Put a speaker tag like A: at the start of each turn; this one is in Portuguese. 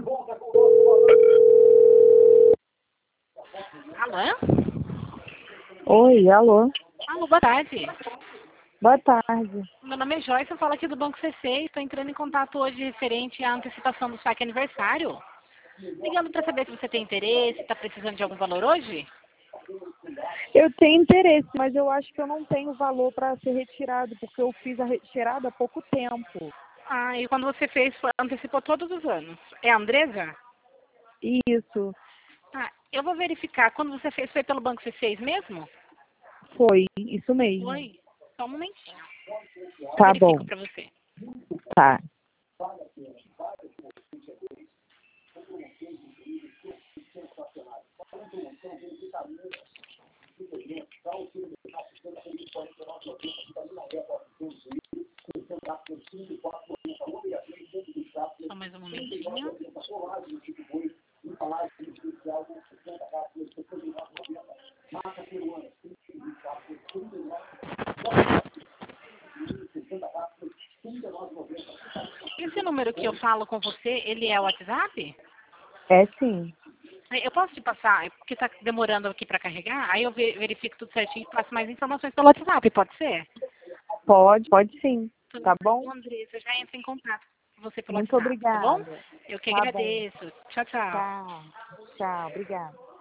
A: Alô?
B: Oi, alô.
A: Alô, boa tarde.
B: Boa tarde.
A: Meu nome é Joyce, eu falo aqui do Banco CC e estou entrando em contato hoje referente à antecipação do saque aniversário. Ligando para saber se você tem interesse, está precisando de algum valor hoje?
B: Eu tenho interesse, mas eu acho que eu não tenho valor para ser retirado, porque eu fiz a retirada há pouco tempo.
A: Ah, e quando você fez, antecipou todos os anos. É a Andresa?
B: Isso,
A: Ah, eu vou verificar. Quando você fez, foi pelo Banco C6 mesmo?
B: foi, isso mesmo.
A: Foi. Só um momentinho. Eu
B: Tá
A: verifico
B: bom,
A: para você.
B: tá.
A: Só mais um momentinho. Esse número que eu falo com você, ele é o WhatsApp?
B: É sim.
A: Eu posso te passar, porque está demorando aqui para carregar, aí eu verifico tudo certinho e passo mais informações pelo WhatsApp, pode ser?
B: Pode sim.
A: Tudo
B: Tá bom?
A: bom, Andressa, eu já entro em contato com você pelo
B: Muito
A: WhatsApp, tá bom?
B: obrigada.
A: Eu que
B: Tá bom.
A: agradeço. Tchau, tchau.
B: Tchau. Tchau, obrigada.